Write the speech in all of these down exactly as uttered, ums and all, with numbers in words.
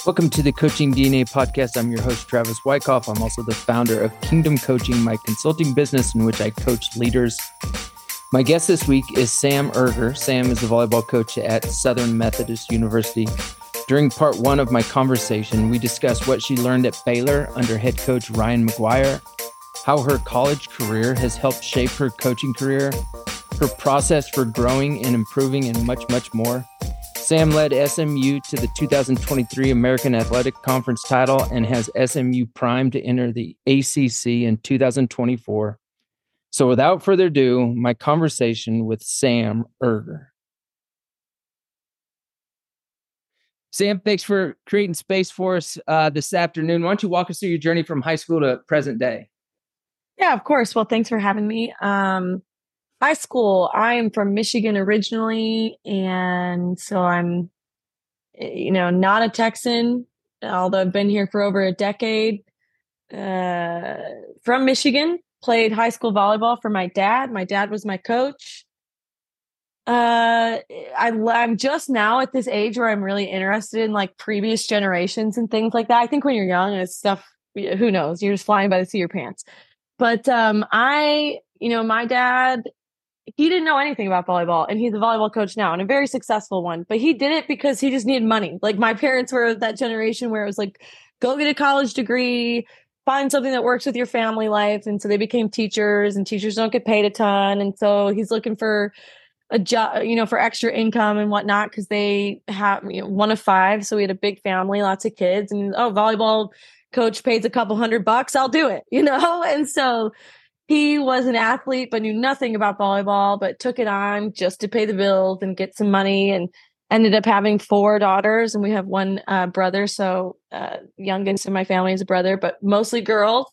Welcome to the Coaching D N A podcast. I'm your host, Travis Wyckoff. I'm also the founder of Kingdom Coaching, my consulting business in which I coach leaders. My guest this week is Sam Erger. Sam is the volleyball coach at Southern Methodist University. During part one of my conversation, we discussed what she learned at Baylor under head coach Ryan McGuire, how her college career has helped shape her coaching career, her process for growing and improving, and much, much more. Sam led S M U to the two thousand twenty-three American Athletic Conference title and has S M U primed to enter the A C C in two thousand twenty-four. So without further ado, my conversation with Sam Erger. Sam, thanks for creating space for us uh, this afternoon. Why don't you walk us through your journey from high school to present day? Yeah, of course. Well, thanks for having me. Um, high school, I am from Michigan originally, and so I'm, you know, not a Texan, although I've been here for over a decade. Uh, from Michigan, played high school volleyball for my dad. My dad was my coach. Uh, I, I'm just now at this age where I'm really interested in like previous generations and things like that. I think when you're young, it's stuff, who knows, you're just flying by the seat of your pants. But um, I, you know, my dad, he didn't know anything about volleyball, and he's a volleyball coach now and a very successful one, but he did it because he just needed money. Like my parents were that generation where it was like, go get a college degree, find something that works with your family life. And so they became teachers, and teachers don't get paid a ton. And so he's looking for a job, you know, for extra income and whatnot, because they have, you know, one of five. So we had a big family, lots of kids, and oh, volleyball coach pays a couple hundred bucks, I'll do it, you know? And so he was an athlete, but knew nothing about volleyball, but took it on just to pay the bills and get some money, and ended up having four daughters. And we have one uh, brother. So uh, youngest in my family is a brother, but mostly girls.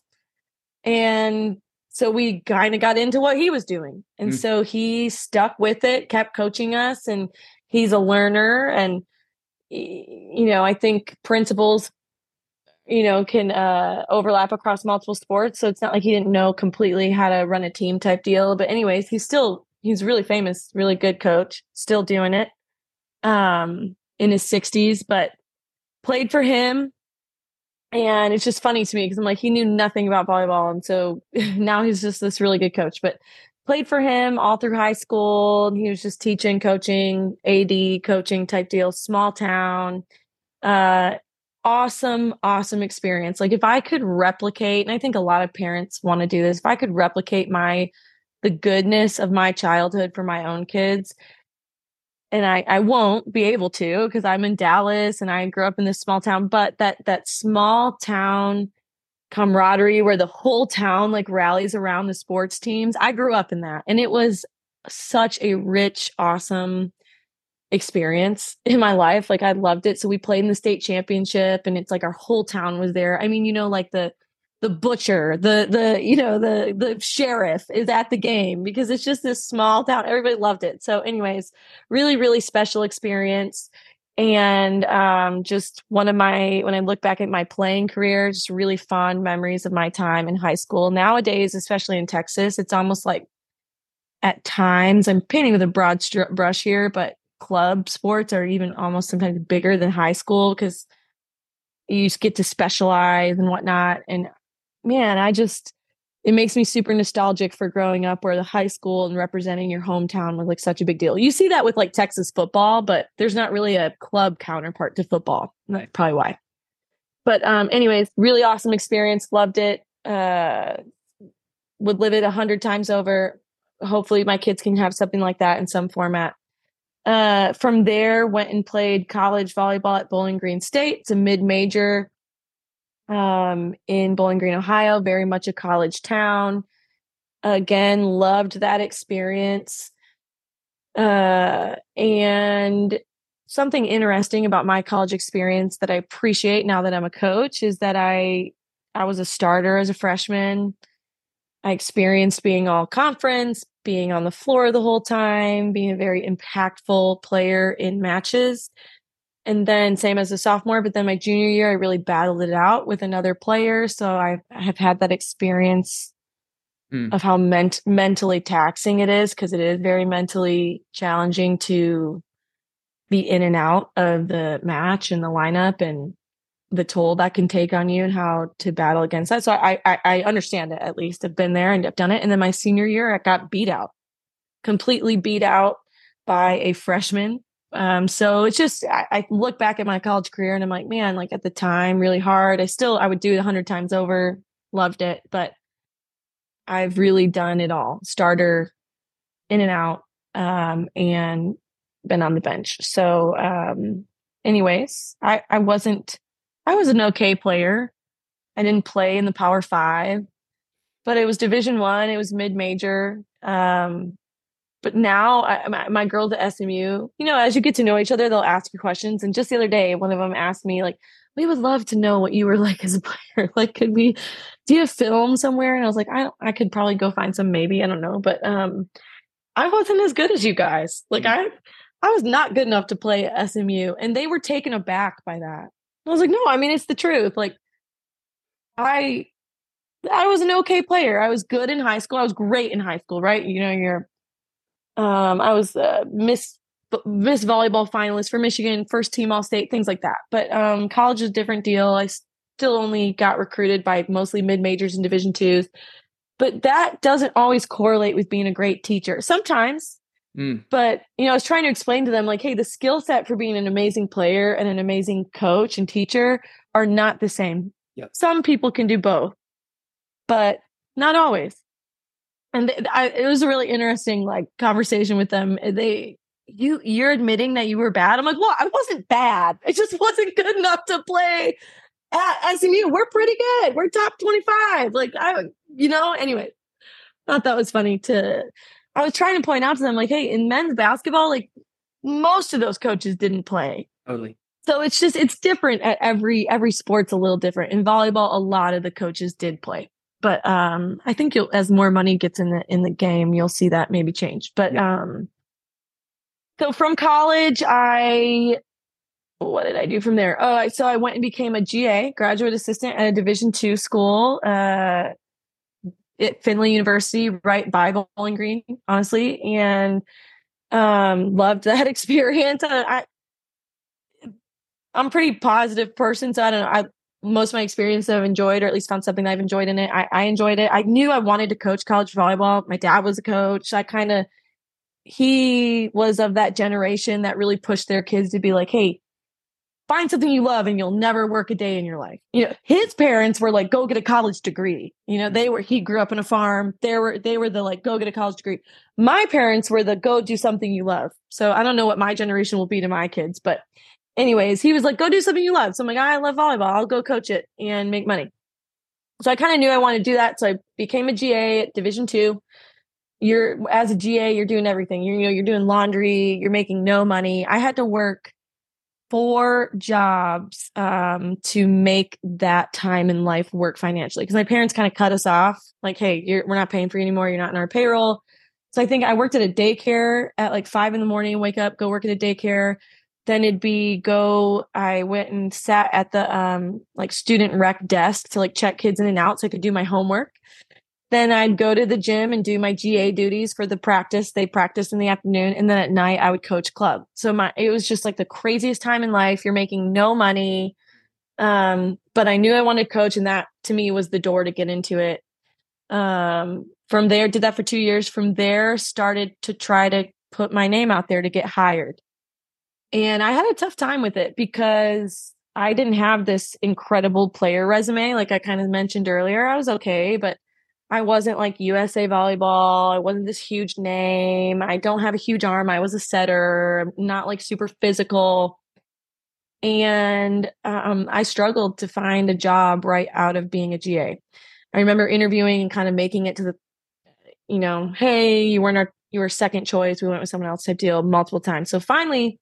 And so we kind of got into what he was doing. And mm. so he stuck with it, kept coaching us, and he's a learner. And, you know, I think principles, you know, can uh, overlap across multiple sports. So it's not like he didn't know completely how to run a team type deal. But anyways, he's still, he's really famous, really good coach, still doing it um, in his sixties, but played for him. And it's just funny to me because I'm like, he knew nothing about volleyball. And so now he's just this really good coach, but played for him all through high school. He was just teaching, coaching, A D coaching type deal, small town. Uh, awesome, awesome experience. Like if I could replicate, and I think a lot of parents want to do this, if I could replicate my, the goodness of my childhood for my own kids, and I, I won't be able to because I'm in Dallas and I grew up in this small town, but that, that small town camaraderie where the whole town like rallies around the sports teams. I grew up in that, and it was such a rich, awesome experience in my life. Like I loved it. So we played in the state championship, and it's like our whole town was there. I mean, you know, like the the butcher, the the you know, the the sheriff is at the game because it's just this small town. Everybody loved it. So anyways, really, really special experience. And um, just one of my, when I look back at my playing career, just really fond memories of my time in high school. Nowadays, especially in Texas, it's almost like at times, I'm painting with a broad str- brush here, but club sports are even almost sometimes bigger than high school because you just get to specialize and whatnot. And man, I just, it makes me super nostalgic for growing up where the high school and representing your hometown was like such a big deal. You see that with like Texas football, but there's not really a club counterpart to football. That's probably why. But um, anyways, really awesome experience. Loved it. Uh, would live it a hundred times over. Hopefully my kids can have something like that in some format. Uh, from there, went and played college volleyball at Bowling Green State. It's a mid-major um, in Bowling Green, Ohio, very much a college town. Again, loved that experience. Uh, and something interesting about my college experience that I appreciate now that I'm a coach is that I, I was a starter as a freshman. I experienced being all conference, being on the floor the whole time, being a very impactful player in matches. And then same as a sophomore, but then my junior year, I really battled it out with another player. So I have had that experience mm. of how ment- mentally taxing it is, because it is very mentally challenging to be in and out of the match and the lineup. And the toll that can take on you and how to battle against that. So I, I, I understand it, at least. I've been there and I've done it. And then my senior year, I got beat out, completely beat out by a freshman. Um, so it's just, I, I look back at my college career and I'm like, man, like at the time, really hard. I still, I would do it a hundred times over, loved it, but I've really done it all. Starter, in and out, um, and been on the bench. So, um, anyways, I, I wasn't, I was an okay player. I didn't play in the Power Five, but it was Division One. It was mid-major. Um, but now I, my, my girls at S M U, you know, as you get to know each other, they'll ask you questions. And just the other day, one of them asked me, like, we would love to know what you were like as a player. Like, could we, do you have film somewhere? And I was like, I don't, I could probably go find some, maybe, I don't know. But um, I wasn't as good as you guys. Like I, I was not good enough to play at S M U, and they were taken aback by that. I was like, no, I mean, it's the truth. Like I, I was an okay player. I was good in high school. I was great in high school, right? You know, you're, um, I was uh, Miss Miss Volleyball finalist for Michigan, first team All State, things like that. But um, college is a different deal. I still only got recruited by mostly mid majors and Division twos, but that doesn't always correlate with being a great teacher. Sometimes. Mm. But, you know, I was trying to explain to them, like, hey, the skill set for being an amazing player and an amazing coach and teacher are not the same. Yep. Some people can do both, but not always. And th- I, it was a really interesting, like, conversation with them. They, you, you're admitting that you were bad. I'm like, well, I wasn't bad. I just wasn't good enough to play at S M U. We're pretty good. We're top twenty-five. Like, I, you know, anyway, thought that was funny to. I was trying to point out to them, like, hey, in men's basketball, like most of those coaches didn't play. Totally. So it's just, it's different at every, every sport's a little different. In volleyball, a lot of the coaches did play, but um, I think you'll, as more money gets in the, in the game, you'll see that maybe change. But yeah. um, so from college, I, what did I do from there? Oh, so I went and became a G A, graduate assistant at a Division two school, uh, at Findlay University, right by Bowling Green, honestly, and um, loved that experience. I, I, I'm a pretty positive person, so I don't know. I most of my experience I've enjoyed, or at least found something that I've enjoyed in it. I, I enjoyed it. I knew I wanted to coach college volleyball. My dad was a coach. I kind of, he was of that generation that really pushed their kids to be like, hey, find something you love and you'll never work a day in your life. You know, his parents were like, go get a college degree. You know, they were, he grew up in a farm. They were, they were the like, go get a college degree. My parents were the go do something you love. So I don't know what my generation will be to my kids, but anyways, he was like, go do something you love. So I'm like, I love volleyball. I'll go coach it and make money. So I kind of knew I wanted to do that. So I became a G A at Division two. You're as a G A, you're doing everything. You're, you know, you're doing laundry, you're making no money. I had to work four jobs um, to make that time in life work financially. Because my parents kind of cut us off. Like, hey, you're, we're not paying for you anymore. You're not in our payroll. So I think I worked at a daycare at like five in the morning, wake up, go work at a daycare. Then it'd be go, I went and sat at the um, like student rec desk to like check kids in and out so I could do my homework. Then I'd go to the gym and do my G A duties for the practice. They practiced in the afternoon. And then at night I would coach club. So my, it was just like the craziest time in life. You're making no money. Um, but I knew I wanted to coach, and that to me was the door to get into it. Um, from there, did that for two years. From there, started to try to put my name out there to get hired. And I had a tough time with it because I didn't have this incredible player resume. Like I kind of mentioned earlier, I was okay, but I wasn't like U S A Volleyball. I wasn't this huge name. I don't have a huge arm. I was a setter. I'm not like super physical. And um, I struggled to find a job right out of being a G A. I remember interviewing and kind of making it to the, you know, hey, you weren't our, you were second choice. We went with someone else type deal multiple times. So finally,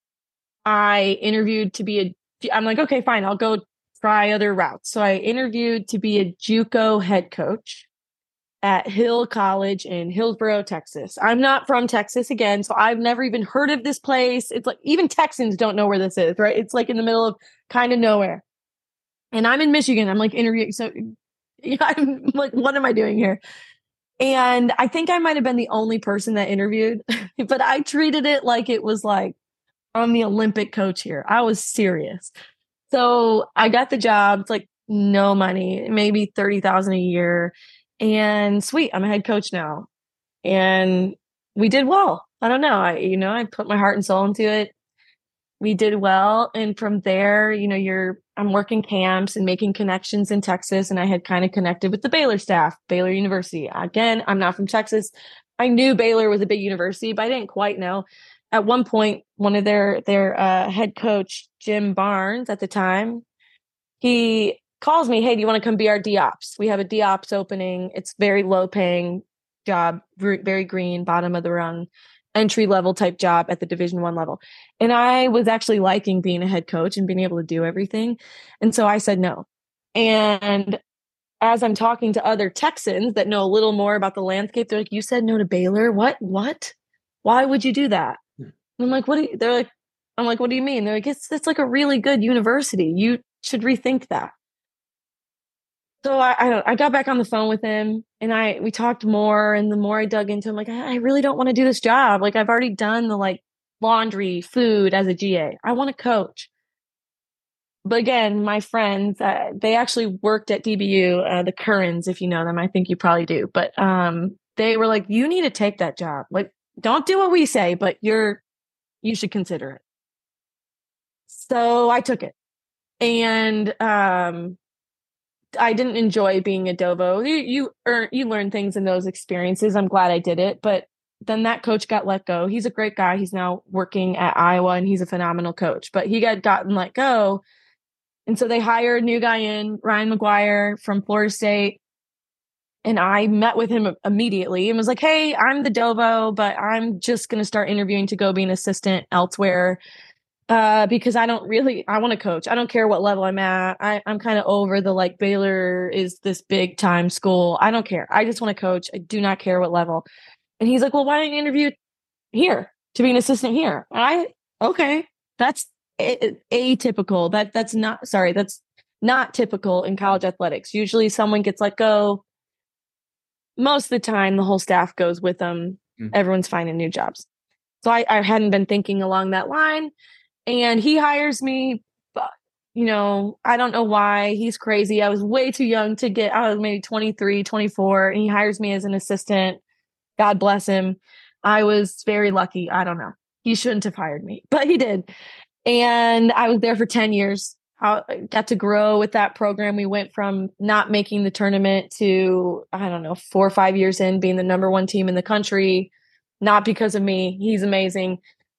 I interviewed to be a, I'm like, okay, fine, I'll go try other routes. So I interviewed to be a JUCO head coach at Hill College in Hillsboro, Texas. I'm not from Texas again, so I've never even heard of this place. It's like, even Texans don't know where this is, right? It's like in the middle of kind of nowhere. And I'm in Michigan. I'm like interviewing. So yeah, I'm like, what am I doing here? And I think I might have been the only person that interviewed, but I treated it like it was like, I'm the Olympic coach here. I was serious. So I got the job. It's like no money, maybe thirty thousand a year. And sweet, I'm a head coach now. And we did well. I don't know. I, you know, I put my heart and soul into it. We did well. And from there, you know, you're, I'm working camps and making connections in Texas. And I had kind of connected with the Baylor staff, Baylor University. Again, I'm not from Texas. I knew Baylor was a big university, but I didn't quite know. At one point, one of their, their uh, head coach, Jim Barnes at the time, he calls me, hey, do you want to come be our D ops? We have a D ops opening. It's very low paying job, very green, bottom of the rung, entry level type job at the Division One level. And I was actually liking being a head coach and being able to do everything. And so I said no. And as I'm talking to other Texans that know a little more about the landscape, they're like, you said no to Baylor? What? What? Why would you do that? And I'm like, what do you, they're like, I'm like, what do you mean? They're like, it's, it's like a really good university. You should rethink that. So I, I I got back on the phone with him and I we talked more, and the more I dug into him, like, I, I really don't want to do this job. Like, I've already done the like laundry, food as a G A. I want to coach. But again, my friends, uh, they actually worked at D B U, uh, the Currens, if you know them. I think you probably do. But um, they were like, you need to take that job. Like, don't do what we say, but you're you should consider it. So I took it. And um I didn't enjoy being a Dovo. You you earn you learn things in those experiences. I'm glad I did it, but then that coach got let go. He's a great guy. He's now working at Iowa and he's a phenomenal coach, but he got gotten let go. And so they hired a new guy in, Ryan McGuire from Florida State. And I met with him immediately and was like, hey, I'm the Dovo, but I'm just going to start interviewing to go be an assistant elsewhere. Uh, because I don't really, I want to coach. I don't care what level I'm at. I, I'm kind of over the like Baylor is this big time school. I don't care. I just want to coach. I do not care what level. And he's like, well, why don't you interview here to be an assistant here? And I, okay, that's a- atypical. That that's not, sorry, that's not typical in college athletics. Usually someone gets let go. Most of the time, the whole staff goes with them. Mm. Everyone's finding new jobs. So I, I hadn't been thinking along that line. And he hires me, but, you know, I don't know why. He's crazy. I was way too young to get, I was maybe twenty-three, twenty-four, and he hires me as an assistant. God bless him. I was very lucky. I don't know. He shouldn't have hired me, but he did. And I was there for ten years. I got to grow with that program. We went from not making the tournament to, I don't know, four or five years in being the number one team in the country. Not because of me. He's amazing.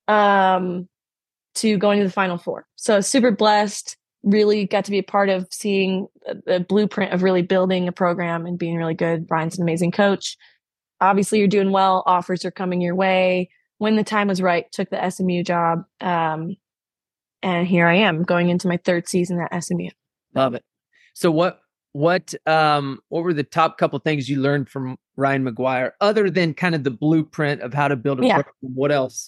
Um, to going to the Final Four. So super blessed, really got to be a part of seeing the blueprint of really building a program and being really good. Brian's an amazing coach. Obviously you're doing well. Offers are coming your way. When the time was right, took the S M U job. Um, and here I am going into my third season at S M U. Love it. So what, what, um, what were the top couple things you learned from Ryan McGuire other than kind of the blueprint of how to build a yeah. program? What else?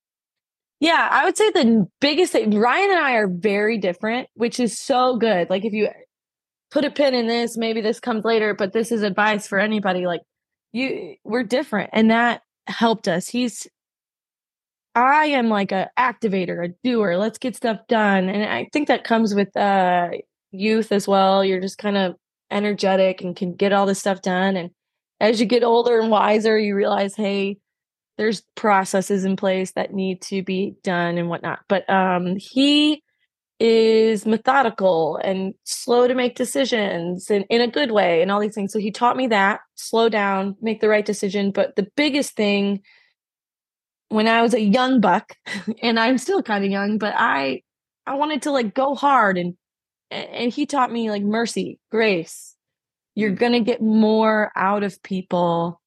Yeah, I would say the biggest thing, Ryan and I are very different, which is so good. Like if you put a pin in this, maybe this comes later, but this is advice for anybody. Like you, we're different. And that helped us. He's, I am like a activator, a doer. Let's get stuff done. And I think that comes with uh, youth as well. You're just kind of energetic and can get all this stuff done. And as you get older and wiser, you realize, hey, there's processes in place that need to be done and whatnot. But um, he is methodical and slow to make decisions and in a good way and all these things. So he taught me that, slow down, make the right decision. But the biggest thing when I was a young buck, and I'm still kind of young, but I I wanted to like go hard. And and he taught me like mercy, grace. You're going to get more out of people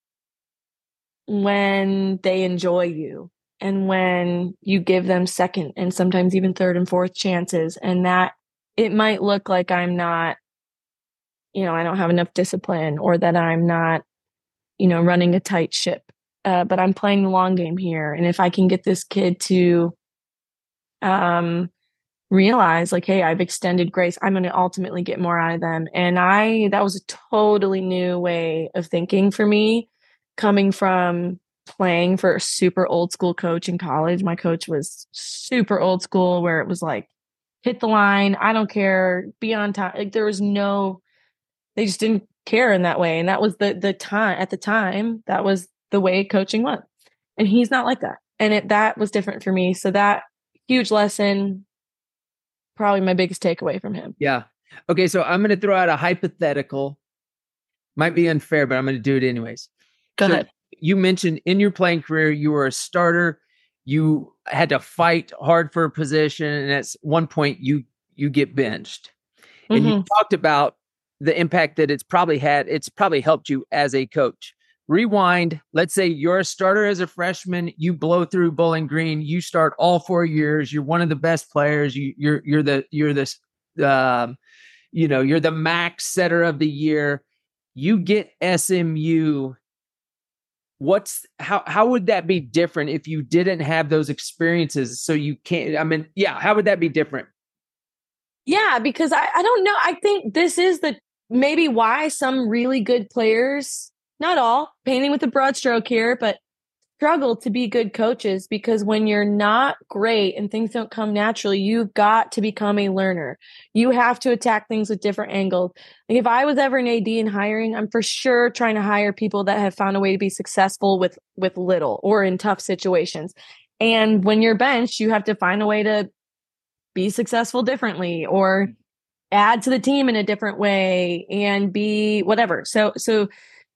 when they enjoy you and when you give them second and sometimes even third and fourth chances. And that it might look like I'm not, you know, I don't have enough discipline or that I'm not, you know, running a tight ship, uh, but I'm playing the long game here. And if I can get this kid to um, realize like, hey, I've extended grace, I'm going to ultimately get more out of them. And I, that was a totally new way of thinking for me. Coming from playing for a super old school coach in college. My coach was super old school where it was like, hit the line. I don't care. Be on time. Like there was no, they just didn't care in that way. And that was the, the time at the time, that was the way coaching was. And he's not like that. And it, that was different for me. So that huge lesson, probably my biggest takeaway from him. Yeah. Okay. So I'm going to throw out a hypothetical. Might be unfair, but I'm going to do it anyways. Go so ahead. You mentioned in your playing career, you were a starter. You had to fight hard for a position. And at one point you, you get benched. And mm-hmm. you talked about the impact that it's probably had. It's probably helped you as a coach. Rewind. Let's say you're a starter as a freshman. You blow through Bowling Green. You start all four years. You're one of the best players. You, you're you're the you're the um, you know you're the max setter of the year. You get S M U. What's how how would that be different if you didn't have those experiences? So you can't. I mean, yeah. How would that be different? Yeah, because I, I don't know. I think this is the maybe why some really good players, not all, painting with a broad stroke here, but struggle to be good coaches, because when you're not great and things don't come naturally, you've got to become a learner. You have to attack things with different angles. Like if I was ever an A D in hiring, I'm for sure trying to hire people that have found a way to be successful with with little or in tough situations. And when you're benched, you have to find a way to be successful differently or add to the team in a different way and be whatever. So, so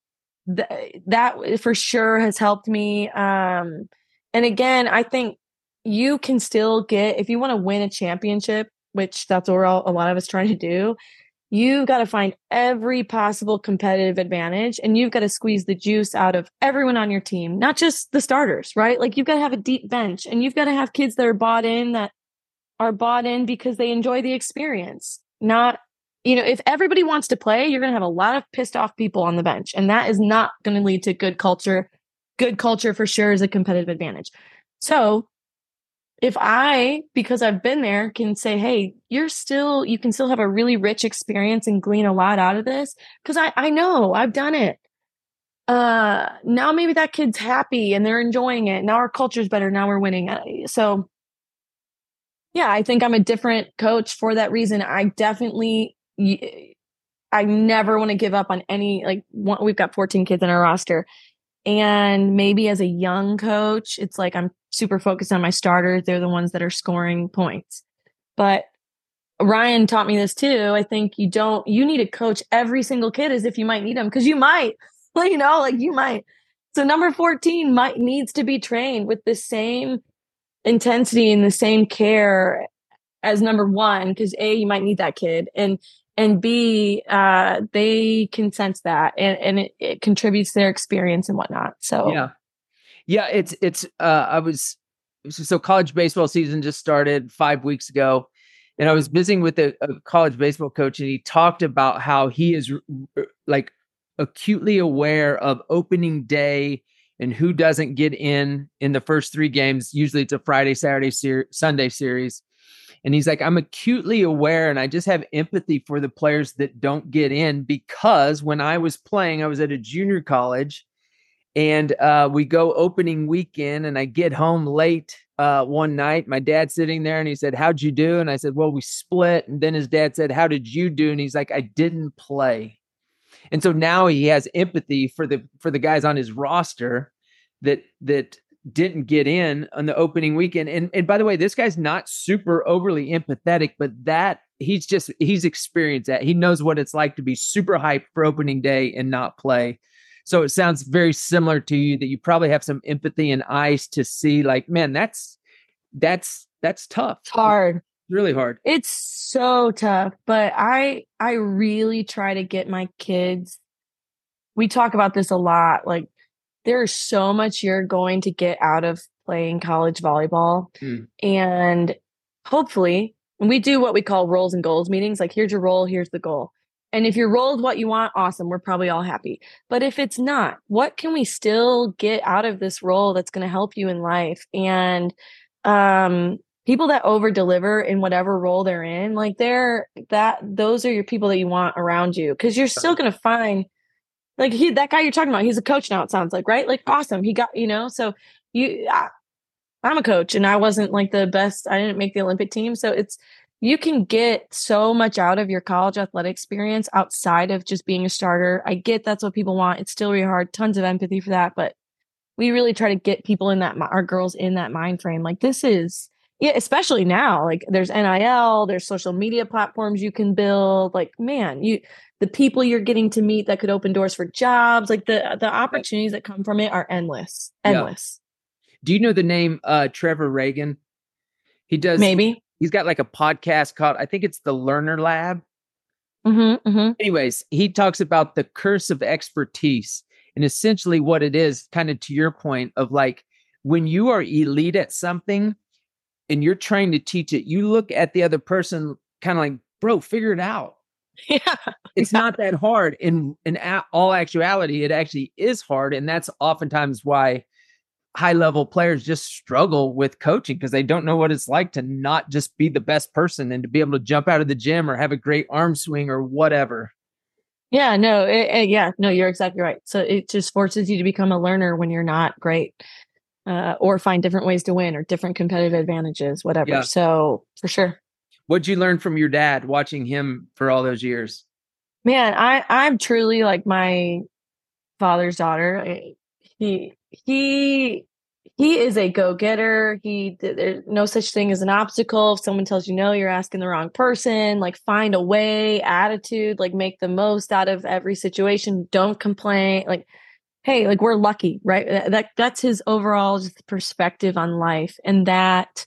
th- that for sure has helped me. Um, and again, I think you can still get, if you want to win a championship, which that's what we're all, a lot of us trying to do, you've got to find every possible competitive advantage, and you've got to squeeze the juice out of everyone on your team, not just the starters, right? Like you've got to have a deep bench, and you've got to have kids that are bought in, that are bought in because they enjoy the experience. Not, you know, if everybody wants to play, you're going to have a lot of pissed off people on the bench, and that is not going to lead to good culture. Good culture for sure is a competitive advantage. So if I, because I've been there, can say, hey, you're still, you can still have a really rich experience and glean a lot out of this, because I, I know I've done it. Uh, now maybe that kid's happy and they're enjoying it. Now our culture's better. Now we're winning. So yeah, I think I'm a different coach for that reason. I definitely, I never want to give up on any, like one, we've got fourteen kids in our roster. And maybe as a young coach, it's like I'm super focused on my starters. They're the ones that are scoring points. But Ryan taught me this too. I think you don't, you need to coach every single kid as if you might need them, because you might, well, you know, like you might. So number fourteen might needs to be trained with the same intensity and the same care as number one, because A, you might need that kid, and and B, uh, they can sense that, and, and it, it contributes to their experience and whatnot. So yeah, yeah, it's it's. Uh, I was so college baseball season just started five weeks ago, and I was visiting with a, a college baseball coach, and he talked about how he is like acutely aware of opening day and who doesn't get in in the first three games. Usually, it's a Friday, Saturday, ser- Sunday series. And he's like, I'm acutely aware, and I just have empathy for the players that don't get in, because when I was playing, I was at a junior college, and uh, we go opening weekend, and I get home late uh, one night. My dad's sitting there, and he said, how'd you do? And I said, well, we split. And then his dad said, how did you do? And he's like, I didn't play. And so now he has empathy for the for the guys on his roster that that didn't get in on the opening weekend. And and by the way, this guy's not super overly empathetic, but that he's just, he's experienced that. He knows what it's like to be super hyped for opening day and not play. So it sounds very similar to you, that you probably have some empathy and eyes to see like, man, that's, that's, that's tough. It's hard. It's really hard. It's so tough, but I, I really try to get my kids. We talk about this a lot. Like, there's so much you're going to get out of playing college volleyball. Mm. And hopefully, when we do what we call roles and goals meetings, like here's your role, here's the goal. And if your role is what you want, awesome. We're probably all happy. But if it's not, what can we still get out of this role that's going to help you in life? And um, people that over deliver in whatever role they're in, like they're that, those are your people that you want around you, because you're still going to find, like he, that guy you're talking about, he's a coach now, it sounds like, right? Like, awesome. He got, you know, so you, I, I'm a coach, and I wasn't like the best. I didn't make the Olympic team. So it's, you can get so much out of your college athletic experience outside of just being a starter. I get that's what people want. It's still really hard. Tons of empathy for that, but we really try to get people in that, our girls in that mind frame. Like this is, yeah, especially now, like there's N I L, there's social media platforms you can build. Like, man, you, the people you're getting to meet that could open doors for jobs, like the, the opportunities that come from it are endless, endless. Yeah. Do you know the name, uh, Trevor Reagan? He does, maybe he's got like a podcast called, I think it's the Learner Lab. Mm-hmm, mm-hmm. Anyways, he talks about the curse of expertise. And essentially what it is, kind of to your point of like, when you are elite at something and you're trying to teach it, you look at the other person kind of like, bro, figure it out. Yeah. It's yeah. not that hard. In, in all actuality, it actually is hard. And that's oftentimes why high level players just struggle with coaching, because they don't know what it's like to not just be the best person and to be able to jump out of the gym or have a great arm swing or whatever. Yeah, no, it, it, yeah, no, you're exactly right. So it just forces you to become a learner when you're not great, uh, or find different ways to win or different competitive advantages, whatever. Yeah. So for sure. What'd you learn from your dad watching him for all those years? Man, I, I'm truly like my father's daughter. He, he, he is a go-getter. He, there's no such thing as an obstacle. If someone tells you no, you're asking the wrong person. Like find a way, attitude, like make the most out of every situation. Don't complain. Like, hey, like we're lucky, right? That that's his overall just perspective on life. And that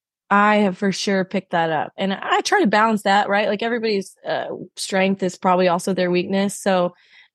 I have for sure picked that up. And I try to balance that, right? Like everybody's uh, strength is probably also their weakness. So,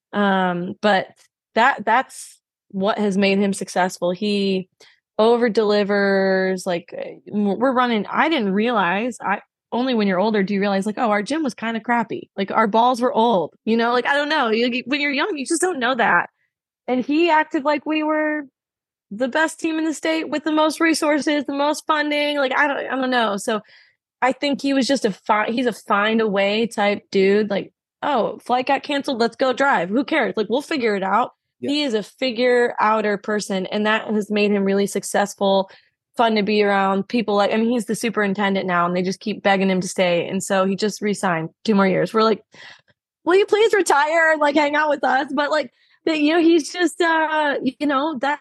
um, but that that's what has made him successful. He over delivers. Like we're running. I didn't realize I only when you're older do you realize like, oh, our gym was kind of crappy. Like our balls were old, you know, like, I don't know. You, when you're young, you just don't know that. And he acted like we were the best team in the state with the most resources, the most funding. Like, I don't, I don't know. So I think he was just a fi- he's a find a way type dude. Like, oh, flight got canceled. Let's go drive. Who cares? Like, we'll figure it out. Yeah. He is a figure outer person. And that has made him really successful, fun to be around. People like, I mean, he's the superintendent now and they just keep begging him to stay. And so he just re-signed two more years. We're like, will you please retire and like hang out with us? But like, you know, he's just, uh, you know, that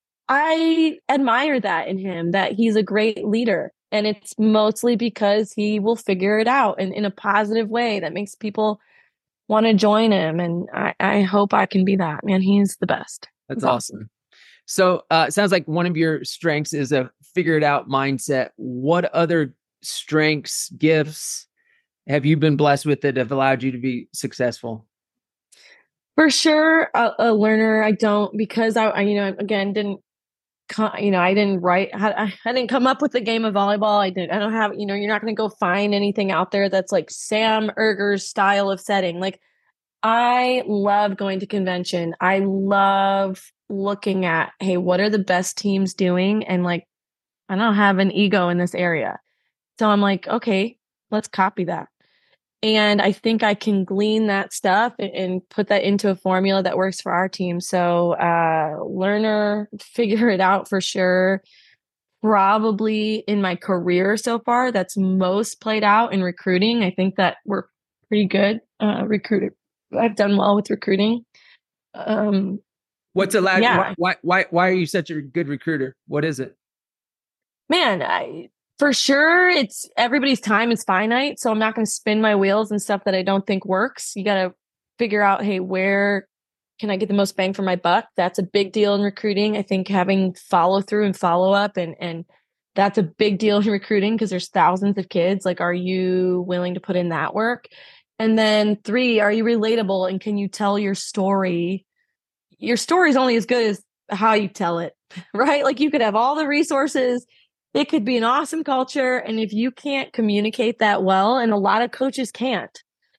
I admire that in him, that he's a great leader. And it's mostly because he will figure it out and in a positive way that makes people want to join him. And I, I hope I can be that, man. He's the best. That's awesome. awesome. So uh, it sounds like one of your strengths is a figure it out mindset. What other strengths, gifts have you been blessed with that have allowed you to be successful? For sure, a, a learner. I don't, because I, I, you know, again, didn't, you know, I didn't write, I, I didn't come up with the game of volleyball. I didn't, I don't have, you know, you're not going to go find anything out there that's like Sam Erger's style of setting. Like, I love going to convention. I love looking at, hey, what are the best teams doing? And like, I don't have an ego in this area. So I'm like, okay, let's copy that. And I think I can glean that stuff and put that into a formula that works for our team. So uh, learner, figure it out for sure. Probably in my career so far, that's most played out in recruiting. I think that we're pretty good uh, recruiter. I've done well with recruiting. Um, What's allowed? Yeah. Why, why, why are you such a good recruiter? What is it? Man, I... For sure, it's everybody's time is finite. So I'm not going to spin my wheels and stuff that I don't think works. You got to figure out, hey, where can I get the most bang for my buck? That's a big deal in recruiting. I think having follow through and follow up and, and that's a big deal in recruiting because there's thousands of kids. Like, are you willing to put in that work? And then three, are you relatable? And can you tell your story? Your story is only as good as how you tell it, right? Like you could have all the resources. It could be an awesome culture. And if you can't communicate that well, and a lot of coaches can't,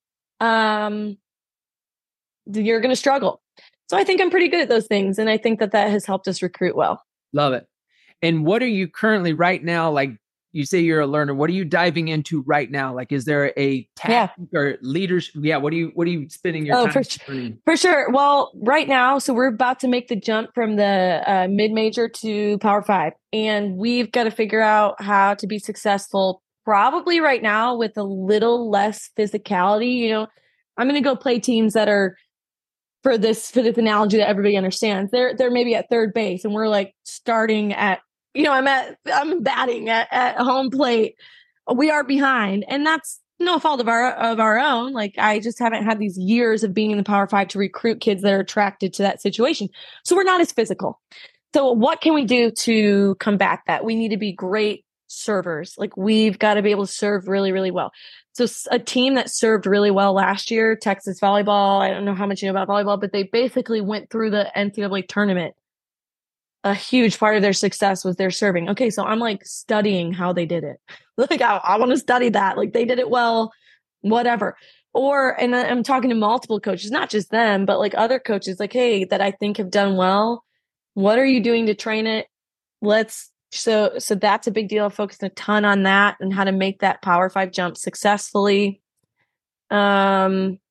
um, you're going to struggle. So I think I'm pretty good at those things. And I think that that has helped us recruit well. Love it. And what are you currently right now? Like you say you're a learner. What are you diving into right now? Like, is there a tactic yeah. or leadership? Yeah. What are you, what are you spending your oh, time for, learning? For sure. Well, right now, so we're about to make the jump from the uh, mid-major to Power Five. And we've got to figure out how to be successful probably right now with a little less physicality. You know, I'm going to go play teams that are, for this for this analogy that everybody understands, they're they're maybe at third base and we're like starting at, you know, I'm at I'm batting at, at home plate. We are behind, and that's no fault of our of our own. Like, I just haven't had these years of being in the Power Five to recruit kids that are attracted to that situation. So we're not as physical. So what can we do to combat that? We need to be great servers. Like, we've got to be able to serve really, really well. So a team that served really well last year, Texas volleyball, I don't know how much you know about volleyball, but they basically went through the N C double A tournament. A huge part of their success was their serving. Okay, so I'm like studying how they did it. Like, I, I want to study that. Like, they did it well, whatever. Or, and I'm talking to multiple coaches, not just them, but like other coaches, like, hey, that I think have done well. What are you doing to train it? Let's So, so that's a big deal. I'm focusing a ton on that and how to make that Power Five jump successfully. Um,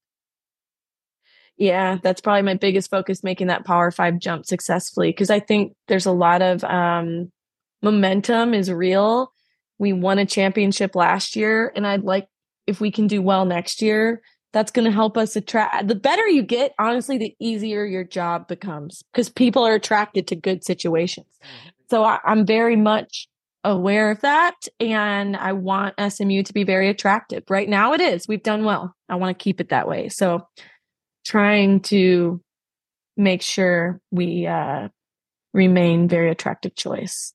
yeah, that's probably my biggest focus, making that Power Five jump successfully. Cause I think there's a lot of, um, momentum is real. We won a championship last year, and I'd like, if we can do well next year, that's going to help us attract. The better you get, honestly, the easier your job becomes, because people are attracted to good situations. So I, I'm very much aware of that, and I want S M U to be very attractive. Right now it is. We've done well. I want to keep it that way. So trying to make sure we uh, remain very attractive choice.